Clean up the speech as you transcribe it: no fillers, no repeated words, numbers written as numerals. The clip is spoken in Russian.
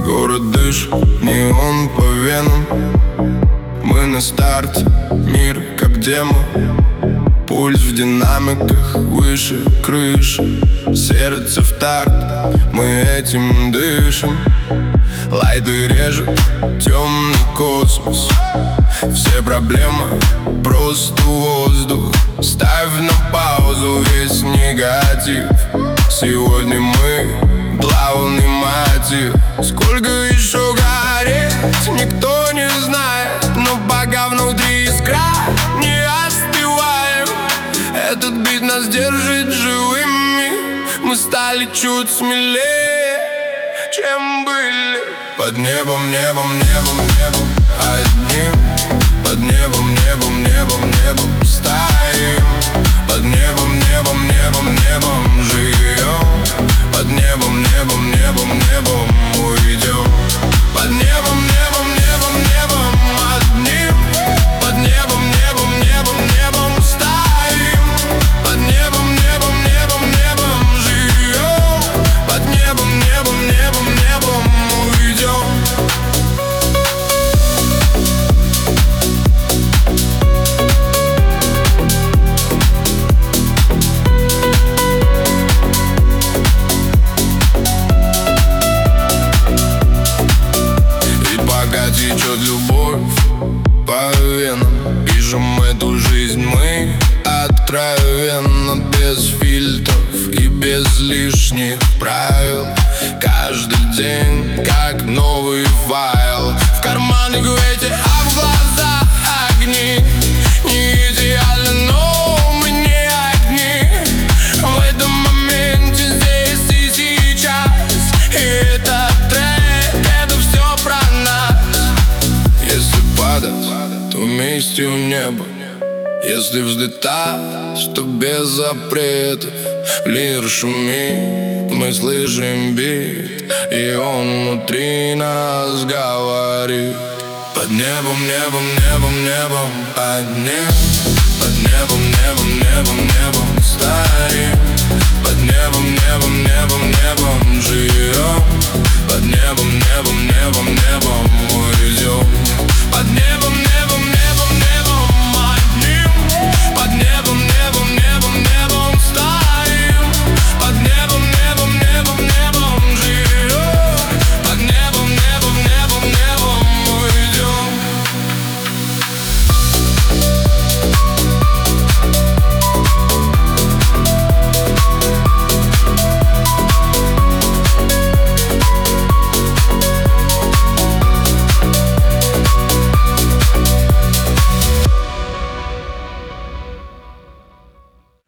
Город дышит, неон по венам. Мы на старте, мир как демо. Пульс в динамиках, выше крыши. Сердце в такт, мы этим дышим. Лайды режет темный космос. Все проблемы просто воздух. Ставь на паузу весь негатив. Сегодня мы главный мотив. Сколько еще гореть, никто не знает, но пока внутри искра, не остываем. Этот бит нас держит живыми. Мы стали чуть смелее, чем были. Под небом, небом, небом, небом одним. Под небом, небом, небом, небом стоим. Под небом, небом, небом, небом живем. Под небом, небом, небом, небом уйдем. Под небом, небом, небом, небом одним. Под небом, небом, небом, небом стоим. Под небом, небом, небом, небом живем. Под небом, небом, небом, небом уйдем. Течет любовь по венам. Пишем эту жизнь мы откровенно, без фильтров и без лишних правил. Каждый день как новый файл. В карманах ветер, а в глазах огни. Не идеально, но мы не одни. В этом моменте, здесь и сейчас. И этот трек, это все про нас. Если падать, то вместе в небо. Если взлетать, то без запретов. Лир шумит, мы слышим бит, и он внутри нас говорит. Под небом, небом, небом, небом одним. Под небом, небом, небом, небом стоим. Под небом, небом, небом, небом живем.